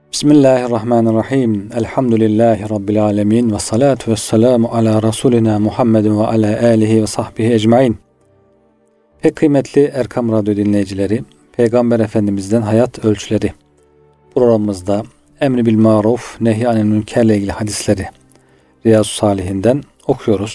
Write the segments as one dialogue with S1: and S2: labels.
S1: Bismillahirrahmanirrahim. Elhamdülillahi Rabbil alemin. Ve salatu ve selamu ala Resulina Muhammedin ve ala alihi ve sahbihi ecmain. Pek kıymetli Erkam Radyo dinleyicileri, Peygamber Efendimiz'den hayat ölçüleri programımızda emri bil maruf, nehy anil münkerle ilgili hadisleri Riyazu Salihinden okuyoruz.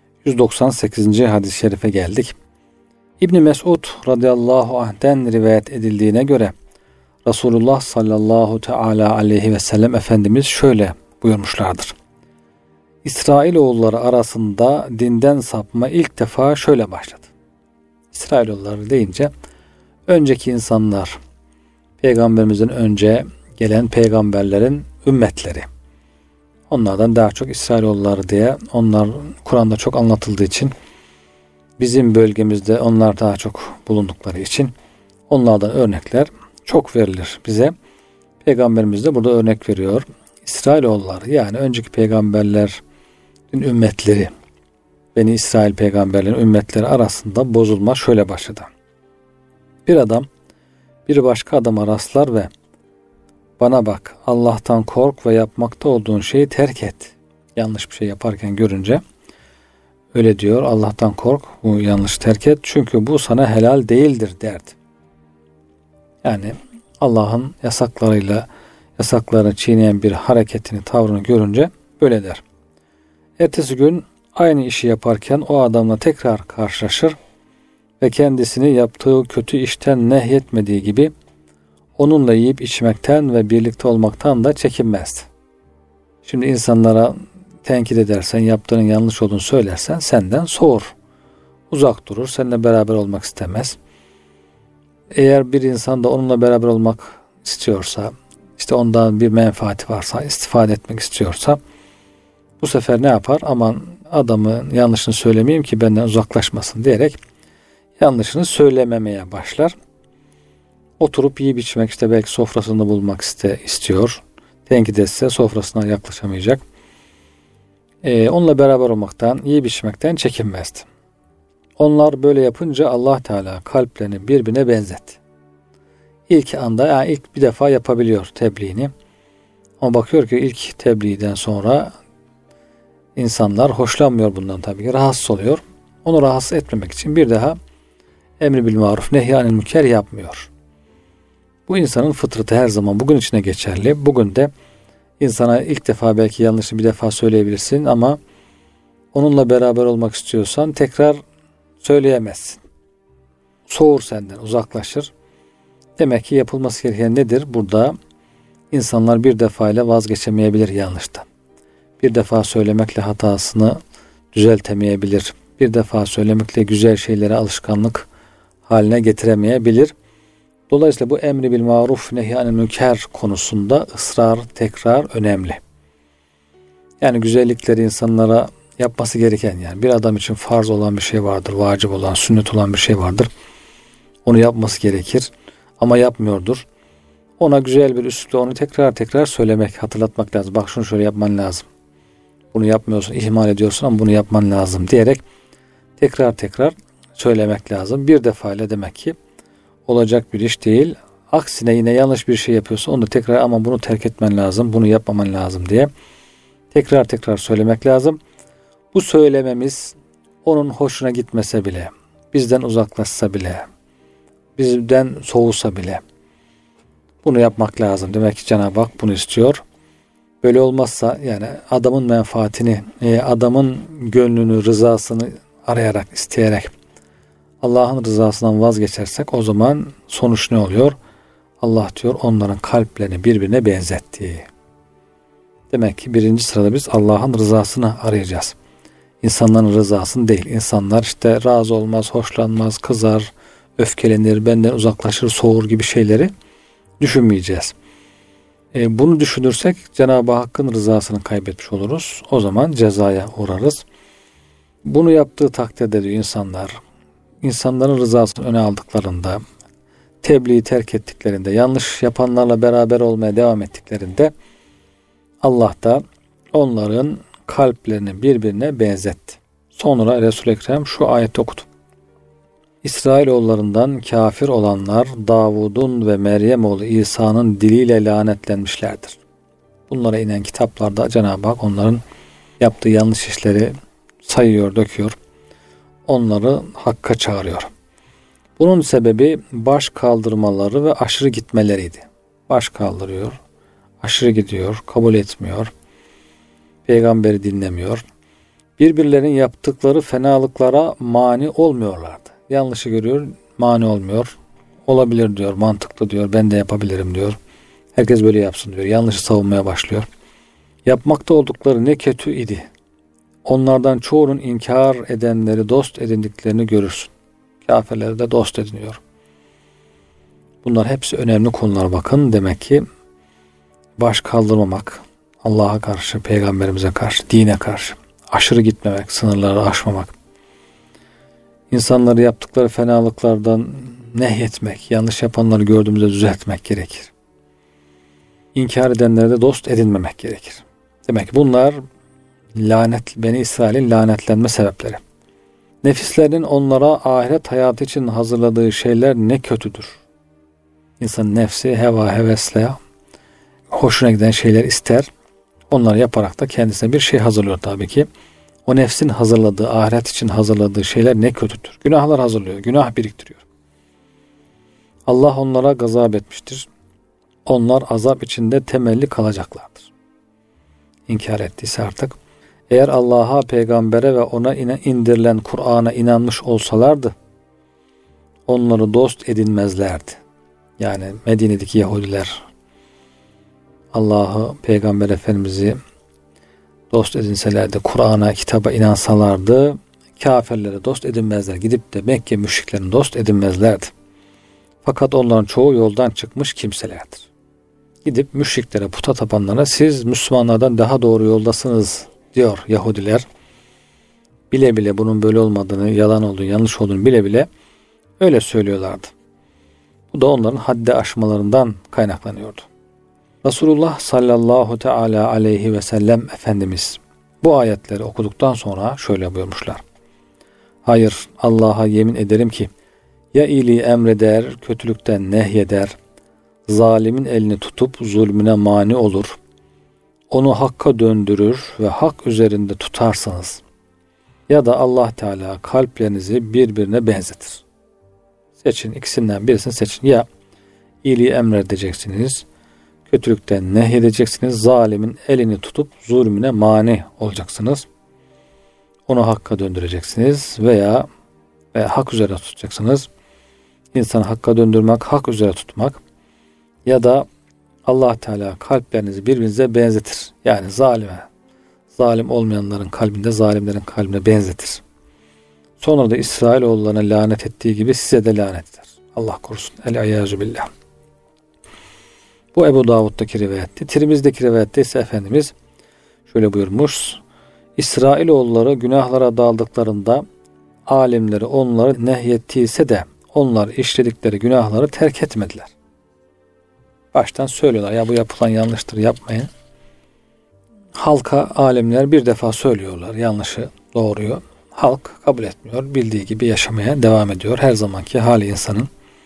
S1: 198. hadis-i şerife geldik. İbn Mesud radıyallahu anh'ten rivayet edildiğine göre Resulullah sallallahu teala aleyhi ve sellem Efendimiz şöyle buyurmuşlardır. İsrailoğulları arasında dinden sapma ilk defa şöyle başladı. İsrailoğulları deyince önceki insanlar, peygamberimizden önce gelen peygamberlerin ümmetleri. Onlardan daha çok İsrailoğulları diye, onlar Kur'an'da çok anlatıldığı için, bizim bölgemizde onlar daha çok bulundukları için onlardan örnekler çok verilir bize. Peygamberimiz de burada örnek veriyor. İsrailoğulları, yani önceki peygamberlerin ümmetleri, Beni İsrail peygamberlerin ümmetleri arasında bozulma şöyle başladı. Bir adam bir başka adama rastlar ve bana bak, Allah'tan kork ve yapmakta olduğun şeyi terk et. Yanlış bir şey yaparken görünce öyle diyor, Allah'tan kork, bu yanlış terk et çünkü bu sana helal değildir derdi. Yani Allah'ın yasaklarını çiğneyen bir hareketini, tavrını görünce böyle der. Ertesi gün aynı işi yaparken o adamla tekrar karşılaşır ve kendisini yaptığı kötü işten nehyetmediği gibi onunla yiyip içmekten ve birlikte olmaktan da çekinmezdi. Şimdi insanlara tenkit edersen, yaptığının yanlış olduğunu söylersen senden soğur, uzak durur, seninle beraber olmak istemez. Eğer bir insan da onunla beraber olmak istiyorsa, işte ondan bir menfaati varsa, istifade etmek istiyorsa, bu sefer ne yapar? Aman adamın yanlışını söylemeyeyim ki benden uzaklaşmasın diyerek yanlışını söylememeye başlar. Oturup yiyip içmek, işte belki sofrasında bulmak istiyor. Tenkit etse sofrasına yaklaşamayacak. Onunla beraber olmaktan, yiyip içmekten çekinmezdi. Onlar böyle yapınca Allah Teala kalplerini birbirine benzetti. İlk anda, yani ilk bir defa yapabiliyor tebliğini. Ama bakıyor ki ilk tebliğden sonra insanlar hoşlanmıyor bundan tabii ki. Rahatsız oluyor. Onu rahatsız etmemek için bir daha emri bil maruf, nehy anil münker yapmıyor. Bu insanın fıtratı her zaman bugün içine geçerli. Bugün de insana ilk defa belki yanlışını bir defa söyleyebilirsin ama onunla beraber olmak istiyorsan tekrar söyleyemezsin. Soğur senden, uzaklaşır. Demek ki yapılması gereken nedir? Burada insanlar bir defa ile vazgeçemeyebilir yanlıştan. Bir defa söylemekle hatasını düzeltemeyebilir. Bir defa söylemekle güzel şeylere alışkanlık haline getiremeyebilir. Dolayısıyla bu emri bil maruf, nehy anil münker konusunda ısrar, tekrar önemli. Yani güzellikleri insanlara yapması gereken, yani bir adam için farz olan bir şey vardır, vacip olan, sünnet olan bir şey vardır. Onu yapması gerekir ama yapmıyordur. Ona güzel bir üslupla onu tekrar söylemek, hatırlatmak lazım. Bak şunu şöyle yapman lazım. Bunu yapmıyorsun, ihmal ediyorsun ama bunu yapman lazım diyerek tekrar söylemek lazım. Bir defa ile demek ki olacak bir iş değil. Aksine yine yanlış bir şey yapıyorsa onu tekrar, ama bunu terk etmen lazım, bunu yapmaman lazım diye tekrar söylemek lazım. Bu söylememiz onun hoşuna gitmese bile, bizden uzaklaşsa bile, bizden soğusa bile bunu yapmak lazım. Demek ki Cenab-ı Hak bunu istiyor. Böyle olmazsa, yani adamın menfaatini, adamın gönlünü, rızasını arayarak, isteyerek Allah'ın rızasından vazgeçersek o zaman sonuç ne oluyor? Allah diyor onların kalplerini birbirine benzetti. Demek ki birinci sırada biz Allah'ın rızasını arayacağız. İnsanların rızasını değil. İnsanlar işte razı olmaz, hoşlanmaz, kızar, öfkelenir, benden uzaklaşır, soğur gibi şeyleri düşünmeyeceğiz. Bunu düşünürsek Cenab-ı Hakk'ın rızasını kaybetmiş oluruz. O zaman cezaya uğrarız. Bunu yaptığı takdirde diyor insanların rızasını öne aldıklarında, tebliği terk ettiklerinde, yanlış yapanlarla beraber olmaya devam ettiklerinde Allah da onların kalplerini birbirine benzetti. Sonra Resul-i Ekrem şu ayeti okudu. İsrailoğullarından kafir olanlar Davud'un ve Meryem oğlu İsa'nın diliyle lanetlenmişlerdir. Bunlara inen kitaplarda Cenab-ı Hak onların yaptığı yanlış işleri sayıyor, döküyor. Onları hakka çağırıyor. Bunun sebebi baş kaldırmaları ve aşırı gitmeleriydi. Baş kaldırıyor, aşırı gidiyor, kabul etmiyor, peygamberi dinlemiyor. Birbirlerinin yaptıkları fenalıklara mani olmuyorlardı. Yanlışı görüyor, mani olmuyor. Olabilir diyor, mantıklı diyor, ben de yapabilirim diyor. Herkes böyle yapsın diyor. Yanlışı savunmaya başlıyor. Yapmakta oldukları ne kötü idi. Onlardan çoğunun inkar edenleri dost edindiklerini görürsün. Kafirleri de dost ediniyor. Bunlar hepsi önemli konular bakın. Demek ki baş kaldırmamak, Allah'a karşı, peygamberimize karşı, dine karşı, aşırı gitmemek, sınırları aşmamak, insanları yaptıkları fenalıklardan nehyetmek, yanlış yapanları gördüğümüzde düzeltmek gerekir. İnkar edenlere de dost edinmemek gerekir. Demek ki bunlar Beni İsrail'in lanetlenme sebepleri. Nefislerinin onlara ahiret hayatı için hazırladığı şeyler ne kötüdür. İnsanın nefsi heva hevesle hoşuna giden şeyler ister. Onları yaparak da kendisine bir şey hazırlıyor tabii ki. O nefsin hazırladığı, ahiret için hazırladığı şeyler ne kötüdür. Günahlar hazırlıyor, günah biriktiriyor. Allah onlara gazap etmiştir. Onlar azap içinde temelli kalacaklardır. İnkar ettiyse artık. Eğer Allah'a, peygambere ve ona indirilen Kur'an'a inanmış olsalardı, onları dost edinmezlerdi. Yani Medine'deki Yahudiler Allah'ı, Peygamber Efendimiz'i dost edinselerdi, Kur'an'a, kitaba inansalardı, kafirlere dost edinmezler. Gidip de Mekke müşriklerini dost edinmezlerdi. Fakat onların çoğu yoldan çıkmış kimselerdir. Gidip müşriklere, puta tapanlara siz Müslümanlardan daha doğru yoldasınız diyor Yahudiler. Bile bile bunun böyle olmadığını, yalan olduğunu, yanlış olduğunu bile bile öyle söylüyorlardı. Bu da onların haddi aşmalarından kaynaklanıyordu. Resulullah sallallahu teala aleyhi ve sellem Efendimiz bu ayetleri okuduktan sonra şöyle buyurmuşlar. Hayır, Allah'a yemin ederim ki ya iyiliği emreder, kötülükten nehyeder, zalimin elini tutup zulmüne mani olur, onu hakka döndürür ve hak üzerinde tutarsanız ya da Allah Teala kalplerinizi birbirine benzetir. Seçin, ikisinden birisini seçin. Ya iyiliği emredeceksiniz, kötülükten nehyedeceksiniz, zalimin elini tutup zulmüne mani olacaksınız. Onu hakka döndüreceksiniz veya hak üzere tutacaksınız. İnsanı hakka döndürmek, hak üzere tutmak ya da Allah Teala kalplerinizi birbirinize benzetir. Yani zalim olmayanların kalbinde zalimlerin kalbine benzetir. Sonra da İsrailoğullarına lanet ettiği gibi size de lanet eder. Allah korusun. El-Ayyazu billah. Bu Ebu Davud'daki rivayetti. Tirmiz'deki rivayette ise Efendimiz şöyle buyurmuş. İsrailoğulları günahlara daldıklarında alimleri onları nehyettiyse de onlar işledikleri günahları terk etmediler. Baştan söylüyorlar. Ya bu yapılan yanlıştır, yapmayın. Halka alimler bir defa söylüyorlar. Yanlışı doğruyu. Halk kabul etmiyor. Bildiği gibi yaşamaya devam ediyor. Her zamanki hali insanın.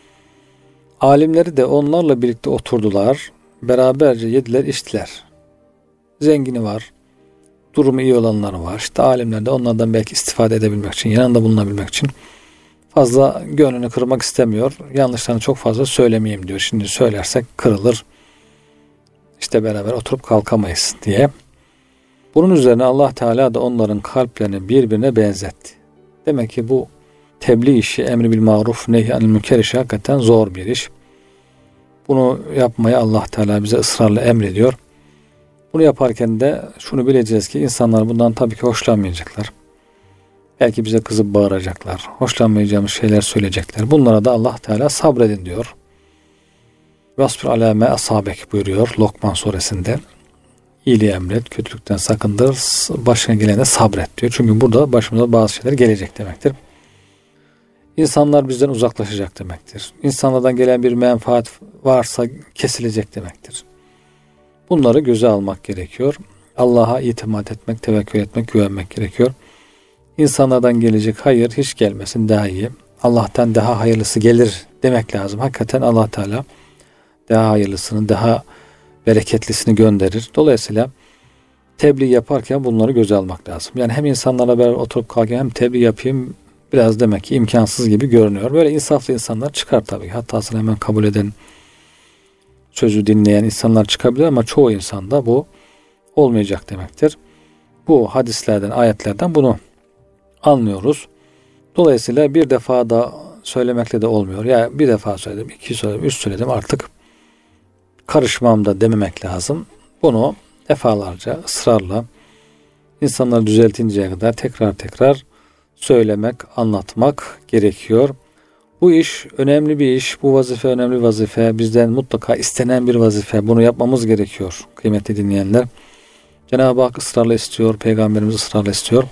S1: Alimleri de onlarla birlikte oturdular. Beraberce yediler, içtiler. Zengini var. Durumu iyi olanları var. İşte alimler de onlardan belki istifade edebilmek için, yanında bulunabilmek için fazla gönlünü kırmak istemiyor. Yanlışlarını çok fazla söylemeyeyim diyor. Şimdi söylersek kırılır. İşte beraber oturup kalkamayız diye. Bunun üzerine Allah Teala da onların kalplerini birbirine benzetti. Demek ki bu tebliğ işi, emri bil maruf, nehy anil münker işi hakikaten zor bir iş. Bunu yapmaya Allah Teala bize ısrarla emrediyor. Bunu yaparken de şunu bileceğiz ki insanlar bundan tabii ki hoşlanmayacaklar. Belki bize kızıp bağıracaklar. Hoşlanmayacağımız şeyler söyleyecekler. Bunlara da Allah Teala sabredin diyor. Vasfir alâ me asâbek buyuruyor Lokman suresinde. İyiliği emret, kötülükten sakındır, başına gelene sabret diyor. Çünkü burada başımıza bazı şeyler gelecek demektir. İnsanlar bizden uzaklaşacak demektir. İnsanlardan gelen bir menfaat varsa kesilecek demektir. Bunları göze almak gerekiyor. Allah'a itimat etmek, tevekkül etmek, güvenmek gerekiyor. İnsanlardan gelecek hayır hiç gelmesin daha iyi. Allah'tan daha hayırlısı gelir demek lazım. Hakikaten Allah Teala daha hayırlısını, daha bereketlisini gönderir. Dolayısıyla tebliğ yaparken bunları göze almak lazım. Yani hem insanlarla beraber oturup kalkarken hem tebliğ yapayım biraz demek ki imkansız gibi görünüyor. Böyle insaflı insanlar çıkar tabii. Hatasını hemen kabul eden, sözü dinleyen insanlar çıkabilir ama çoğu insanda bu olmayacak demektir. Bu hadislerden, ayetlerden bunu anlıyoruz. Dolayısıyla bir defa da söylemekle de olmuyor. Ya bir defa söyledim, iki söyledim, üç söyledim artık karışmam da dememek lazım. Bunu defalarca ısrarla insanları düzeltinceye kadar tekrar söylemek, anlatmak gerekiyor. Bu iş önemli bir iş. Bu vazife önemli bir vazife. Bizden mutlaka istenen bir vazife. Bunu yapmamız gerekiyor kıymetli dinleyenler. Cenab-ı Hak ısrarla istiyor. Peygamberimiz ısrarla istiyor.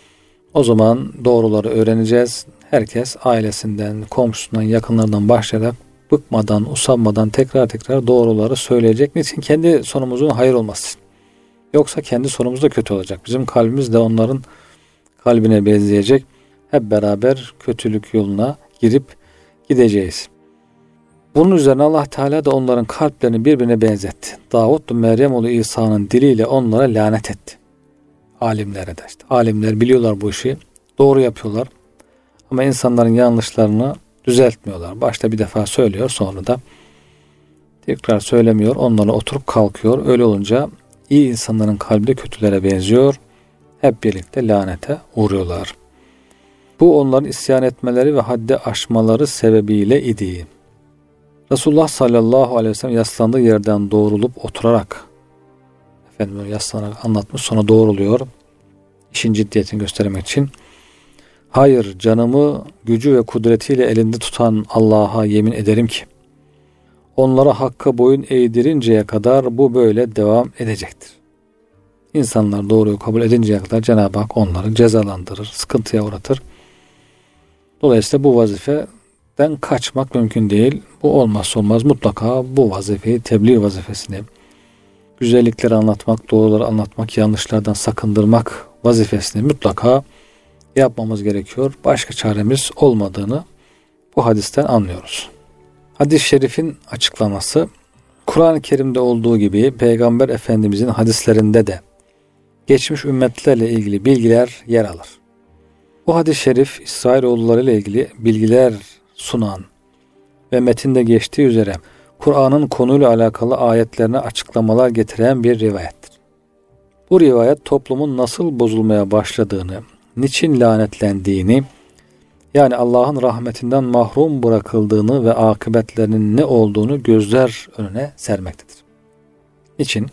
S1: O zaman doğruları öğreneceğiz. Herkes ailesinden, komşusundan, yakınlarından başlayarak bıkmadan, usanmadan tekrar doğruları söyleyecek. Niçin? Kendi sonumuzun hayır olması. Yoksa kendi sonumuz da kötü olacak. Bizim kalbimiz de onların kalbine benzeyecek. Hep beraber kötülük yoluna girip gideceğiz. Bunun üzerine Allah Teala da onların kalplerini birbirine benzetti. Davud da Meryem oğlu İsa'nın diliyle onlara lanet etti. Alimlere de işte. Alimler biliyorlar bu işi. Doğru yapıyorlar. Ama insanların yanlışlarını düzeltmiyorlar. Başta bir defa söylüyor, sonra da tekrar söylemiyor. Onlarla oturup kalkıyor. Öyle olunca iyi insanların kalbi de kötülere benziyor. Hep birlikte lanete uğruyorlar. Bu onların isyan etmeleri ve haddi aşmaları sebebiyle idi. Resulullah sallallahu aleyhi ve sellem yaslandığı yerden doğrulup oturarak yaslanarak anlatmış, sonra doğruluyor. İşin ciddiyetini göstermek için. Hayır, canımı gücü ve kudretiyle elinde tutan Allah'a yemin ederim ki onlara hakka boyun eğdirinceye kadar bu böyle devam edecektir. İnsanlar doğruyu kabul edinceye kadar Cenab-ı Hak onları cezalandırır, sıkıntıya uğratır. Dolayısıyla bu vazifeden kaçmak mümkün değil. Bu olmazsa olmaz. Mutlaka bu vazifeyi, tebliğ vazifesini, güzellikleri anlatmak, doğruları anlatmak, yanlışlardan sakındırmak vazifesini mutlaka yapmamız gerekiyor. Başka çaremiz olmadığını bu hadisten anlıyoruz. Hadis-i şerifin açıklaması, Kur'an-ı Kerim'de olduğu gibi Peygamber Efendimizin hadislerinde de geçmiş ümmetlerle ilgili bilgiler yer alır. Bu hadis-i şerif İsrailoğulları ile ilgili bilgiler sunan ve metinde geçtiği üzere Kur'an'ın konuyla alakalı ayetlerine açıklamalar getiren bir rivayettir. Bu rivayet toplumun nasıl bozulmaya başladığını, niçin lanetlendiğini, yani Allah'ın rahmetinden mahrum bırakıldığını ve akıbetlerinin ne olduğunu gözler önüne sermektedir. Niçin?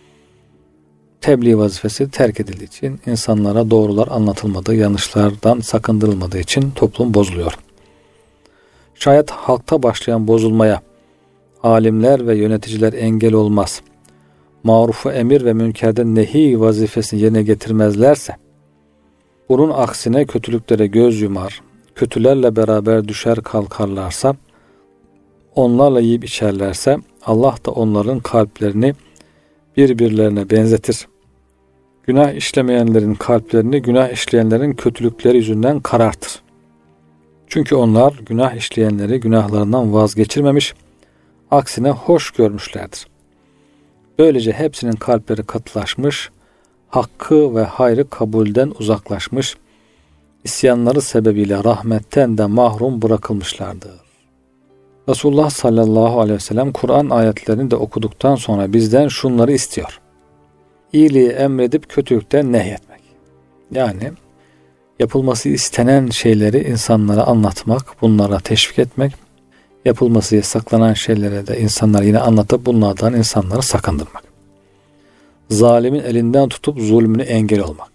S1: Tebliğ vazifesi terk edildiği için, insanlara doğrular anlatılmadığı, yanlışlardan sakındırılmadığı için toplum bozuluyor. Şayet halkta başlayan bozulmaya alimler ve yöneticiler engel olmaz, marufu emir ve münkerden nehi vazifesini yerine getirmezlerse, bunun aksine kötülüklere göz yumar, kötülerle beraber düşer kalkarlarsa, onlarla yiyip içerlerse, Allah da onların kalplerini birbirlerine benzetir. Günah işlemeyenlerin kalplerini günah işleyenlerin kötülükleri yüzünden karartır. Çünkü onlar günah işleyenleri günahlarından vazgeçirmemiş, aksine hoş görmüşlerdir. Böylece hepsinin kalpleri katılaşmış, hakkı ve hayrı kabulden uzaklaşmış, isyanları sebebiyle rahmetten de mahrum bırakılmışlardır. Resulullah sallallahu aleyhi ve sellem Kur'an ayetlerini de okuduktan sonra bizden şunları istiyor. İyiliği emredip kötülükten nehyetmek. Yani yapılması istenen şeyleri insanlara anlatmak, bunlara teşvik etmek, yapılması yasaklanan şeylere de insanlara yine anlatıp bunlardan insanları sakındırmak. Zalimin elinden tutup zulmünü engel olmak.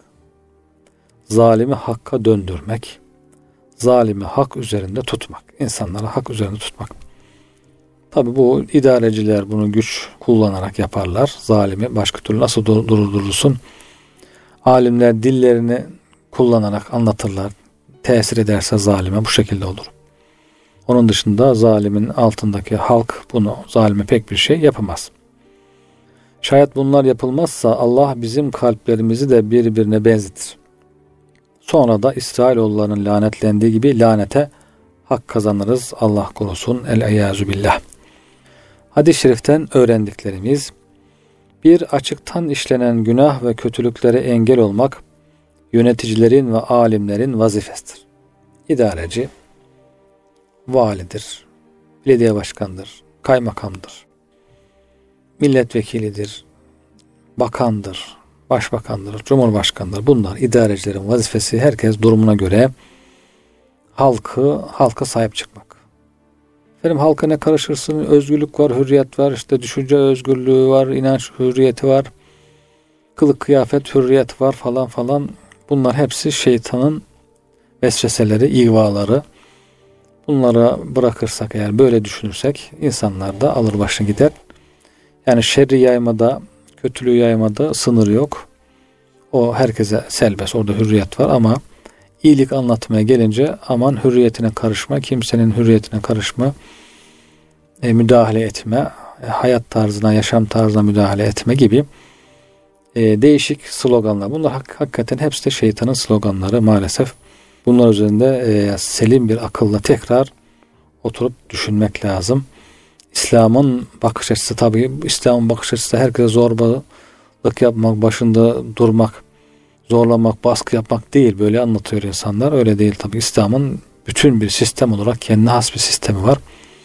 S1: Zalimi hakka döndürmek. Zalimi hak üzerinde tutmak. İnsanları hak üzerinde tutmak. Tabi bu idareciler bunu güç kullanarak yaparlar. Zalimi başka türlü nasıl durdurursun? Alimler dillerini kullanarak anlatırlar. Tesir ederse zalime bu şekilde olur. Onun dışında zalimin altındaki halk bunu zalime pek bir şey yapamaz. Şayet bunlar yapılmazsa Allah bizim kalplerimizi de birbirine benzetir. Sonra da İsrailoğullarının lanetlendiği gibi lanete hak kazanırız. Allah korusun. El-eyyazu billah. Hadis-i şeriften öğrendiklerimiz: bir, açıktan işlenen günah ve kötülüklere engel olmak yöneticilerin ve alimlerin vazifesidir. İdareci, validir, belediye başkanıdır, kaymakamdır, milletvekilidir, bakandır, başbakandır, cumhurbaşkanıdır. Bunlar idarecilerin vazifesi. Herkes durumuna göre halka sahip çıkmak. Efendim, halka ne karışırsın? Özgürlük var, hürriyet var, işte düşünce özgürlüğü var, inanç hürriyeti var, kılık kıyafet hürriyet var falan falan. Bunlar hepsi şeytanın vesveseleri, ihvaları. Bunlara bırakırsak, eğer böyle düşünürsek, insanlar da alır başını gider. Yani şerri yaymada, kötülüğü yaymada sınır yok. O herkese serbest, orada hürriyet var, ama iyilik anlatmaya gelince aman hürriyetine karışma, kimsenin hürriyetine karışma, müdahale etme, hayat tarzına, yaşam tarzına müdahale etme gibi değişik sloganlar. Bunlar hakikaten hepsi de şeytanın sloganları maalesef. Bunlar üzerinde selim bir akılla tekrar oturup düşünmek lazım. İslam'ın bakış açısı, tabii İslam'ın bakış açısı herkese zorbalık yapmak, başında durmak, zorlamak, baskı yapmak değil. Böyle anlatıyor insanlar. Öyle değil tabii. İslam'ın bütün bir sistem olarak kendine has bir sistemi var.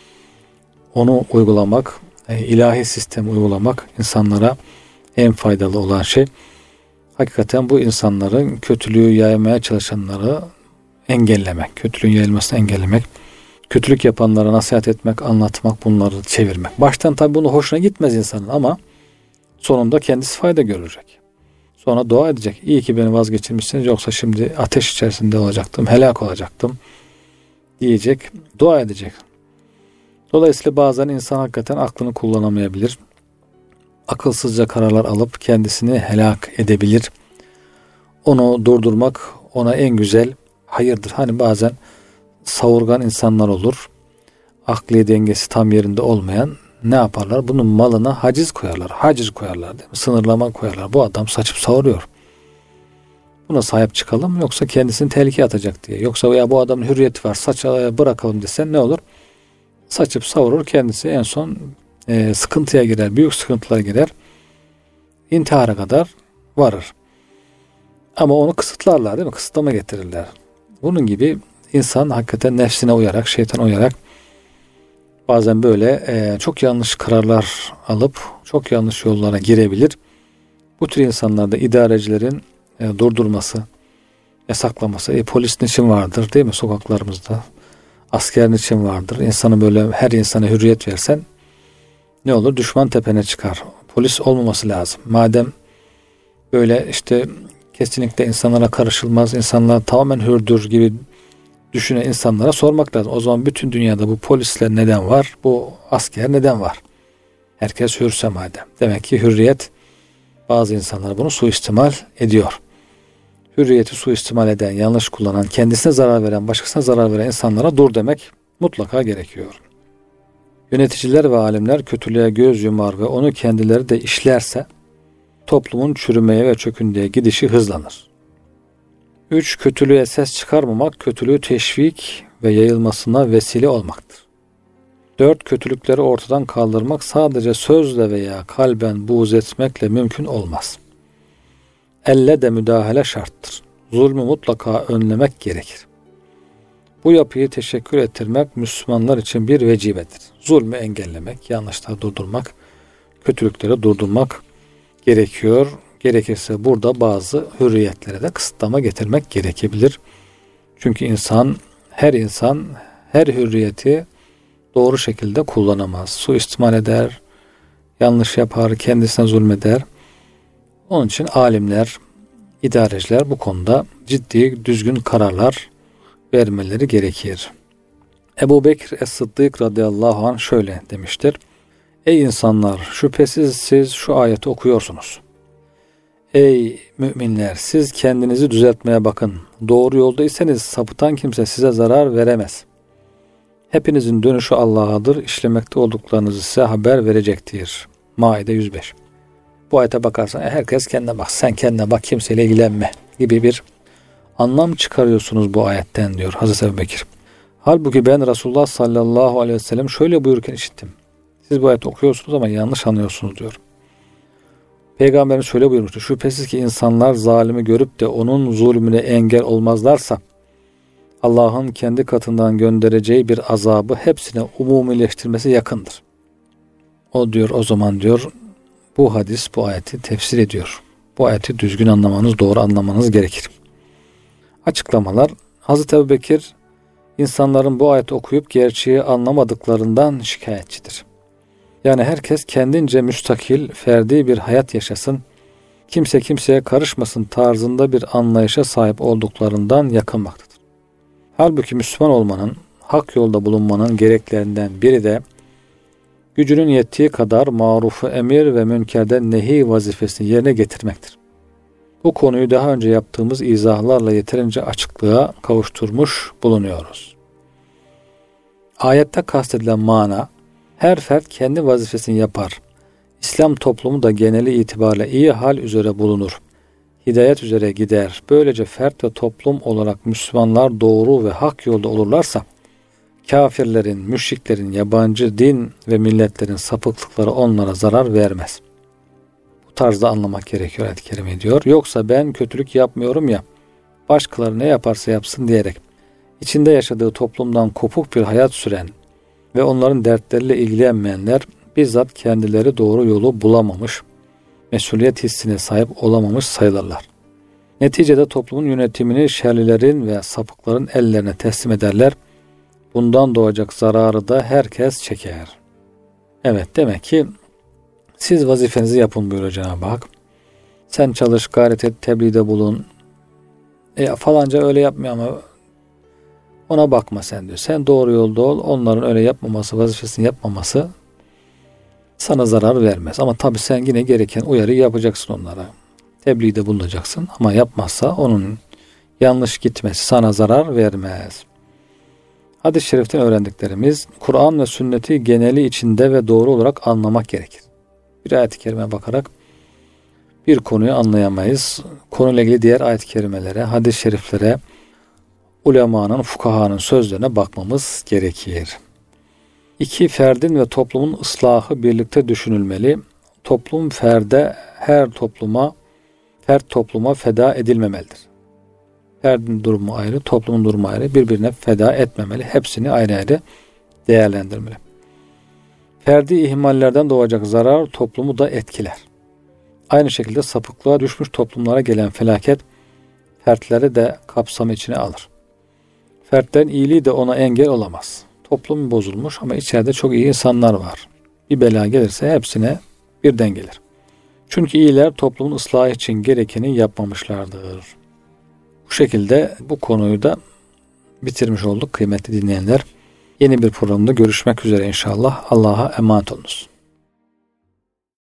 S1: Onu uygulamak, ilahi sistemi uygulamak insanlara en faydalı olan şey. Hakikaten bu insanların kötülüğü yaymaya çalışanları engellemek, kötülüğün yayılmasını engellemek, kötülük yapanlara nasihat etmek, anlatmak, bunları çevirmek. Baştan tabii bunu hoşuna gitmez insanın, ama sonunda kendisi fayda görecek. Sonra dua edecek. İyi ki beni vazgeçirmişsiniz, yoksa şimdi ateş içerisinde olacaktım, helak olacaktım diyecek, dua edecek. Dolayısıyla bazen insan hakikaten aklını kullanamayabilir. Akılsızca kararlar alıp kendisini helak edebilir. Onu durdurmak ona en güzel hayırdır. Hani bazen savurgan insanlar olur. Akli dengesi tam yerinde olmayan, ne yaparlar? Bunun malına haciz koyarlar. Haciz koyarlar, değil mi? Sınırlama koyarlar. Bu adam saçıp savuruyor. Buna sahip çıkalım, yoksa kendisini tehlikeye atacak diye. Yoksa ya bu adamın hürriyeti var, bırakalım desen ne olur? Saçıp savurur, kendisi en son sıkıntıya girer, büyük sıkıntılara girer, intihara kadar varır. Ama onu kısıtlarlar, değil mi? Kısıtlama getirirler. Bunun gibi insan hakikaten nefsine uyarak, şeytana uyarak bazen böyle çok yanlış kararlar alıp çok yanlış yollara girebilir. Bu tür insanlarda idarecilerin durdurması, yasaklaması, polis niçin vardır, değil mi? Sokaklarımızda asker niçin vardır? İnsanı böyle, her insana hürriyet versen ne olur? Düşman tepene çıkar. Polis olmaması lazım. Madem böyle işte kesinlikle insanlara karışılmaz, insanlar tamamen hürdür gibi düşünen insanlara sormak lazım. O zaman bütün dünyada bu polisler neden var? Bu asker neden var? Herkes hürse madem. Demek ki hürriyet, bazı insanlar bunu suistimal ediyor. Hürriyeti suistimal eden, yanlış kullanan, kendisine zarar veren, başkasına zarar veren insanlara dur demek mutlaka gerekiyor. Yöneticiler ve alimler kötülüğe göz yumar ve onu kendileri de işlerse toplumun çürümeye ve çöküntüye gidişi hızlanır. 3. Kötülüğe ses çıkarmamak, kötülüğü teşvik ve yayılmasına vesile olmaktır. 4. Kötülükleri ortadan kaldırmak sadece sözle veya kalben buğz etmekle mümkün olmaz. Elle de müdahale şarttır. Zulmü mutlaka önlemek gerekir. Bu yapıyı teşekkür ettirmek Müslümanlar için bir vecibedir. Zulmü engellemek, yanlışları durdurmak, kötülükleri durdurmak gerekiyor. Gerekirse burada bazı hürriyetlere de kısıtlama getirmek gerekebilir. Çünkü her insan her hürriyeti doğru şekilde kullanamaz. Suistimal eder, yanlış yapar, kendisine zulmeder. Onun için alimler, idareciler bu konuda ciddi, düzgün kararlar vermeleri gerekir. Ebu Bekir Es-Sıddık radıyallahu anh şöyle demiştir: Ey insanlar, şüphesiz siz şu ayeti okuyorsunuz. Ey müminler, siz kendinizi düzeltmeye bakın. Doğru yoldaysanız sapıtan kimse size zarar veremez. Hepinizin dönüşü Allah'adır. İşlemekte olduklarınızı size haber verecektir. Maide 105. Bu ayete bakarsan herkes kendine bak, sen kendine bak, kimseyle ilgilenme gibi bir anlam çıkarıyorsunuz bu ayetten, diyor Hazreti Ebu Bekir. Halbuki ben Resulullah sallallahu aleyhi ve sellem şöyle buyururken işittim. Siz bu ayeti okuyorsunuz ama yanlış anlıyorsunuz diyor. Peygamberimiz şöyle buyurmuştu. Şüphesiz ki insanlar zalimi görüp de onun zulmüne engel olmazlarsa Allah'ın kendi katından göndereceği bir azabı hepsine umumileştirmesi yakındır. O diyor, o zaman diyor, bu hadis bu ayeti tefsir ediyor. Bu ayeti düzgün anlamanız, doğru anlamanız gerekir. Açıklamalar. Hazreti Ebubekir insanların bu ayeti okuyup gerçeği anlamadıklarından şikayetçidir. Yani herkes kendince müstakil, ferdi bir hayat yaşasın, kimse kimseye karışmasın tarzında bir anlayışa sahip olduklarından yakınmaktadır. Halbuki Müslüman olmanın, hak yolda bulunmanın gereklerinden biri de gücünün yettiği kadar marufu emir ve münkerden nehi vazifesini yerine getirmektir. Bu konuyu daha önce yaptığımız izahlarla yeterince açıklığa kavuşturmuş bulunuyoruz. Ayette kastedilen mana, her fert kendi vazifesini yapar. İslam toplumu da geneli itibariyle iyi hal üzere bulunur. Hidayet üzere gider. Böylece fert ve toplum olarak Müslümanlar doğru ve hak yolda olurlarsa, kafirlerin, müşriklerin, yabancı din ve milletlerin sapıklıkları onlara zarar vermez. Bu tarzda anlamak gerekiyor ayet-i kerime diyor. Yoksa ben kötülük yapmıyorum ya, başkaları ne yaparsa yapsın diyerek, içinde yaşadığı toplumdan kopuk bir hayat süren ve onların dertleriyle ilgilenmeyenler bizzat kendileri doğru yolu bulamamış, mesuliyet hissine sahip olamamış sayılırlar. Neticede toplumun yönetimini şerlilerin ve sapıkların ellerine teslim ederler. Bundan doğacak zararı da herkes çeker. Evet, demek ki siz vazifenizi yapın buyuruyor Cenab-ı Hak. Sen çalış, gayret et, tebliğde bulun. Falanca öyle yapmıyor ama ona bakma sen diyor. Sen doğru yolda ol. Onların öyle yapmaması, vazifesini yapmaması sana zarar vermez. Ama tabii sen yine gereken uyarıyı yapacaksın onlara. Tebliğde bulunacaksın ama yapmazsa onun yanlış gitmesi sana zarar vermez. Hadis-i şeriften öğrendiklerimiz, Kur'an ve sünneti geneli içinde ve doğru olarak anlamak gerekir. Bir ayet-i kerimeye bakarak bir konuyu anlayamayız. Konuyla ilgili diğer ayet-i kerimelere, hadis-i şeriflere, ulemanın, fukahanın sözlerine bakmamız gerekir. 2. Ferdin ve toplumun ıslahı birlikte düşünülmeli. Toplum ferde, fert topluma feda edilmemelidir. Ferdin durumu ayrı, toplumun durumu ayrı. Birbirine feda etmemeli. Hepsini ayrı ayrı değerlendirmeli. Ferdi ihmallerden doğacak zarar toplumu da etkiler. Aynı şekilde sapıklığa düşmüş toplumlara gelen felaket fertleri de kapsam içine alır. Fertlerin iyiliği de ona engel olamaz. Toplum bozulmuş ama içeride çok iyi insanlar var. Bir bela gelirse hepsine birden gelir. Çünkü iyiler toplumun ıslahı için gerekeni yapmamışlardır. Bu şekilde bu konuyu da bitirmiş olduk kıymetli dinleyenler. Yeni bir programda görüşmek üzere inşallah. Allah'a emanet olunuz.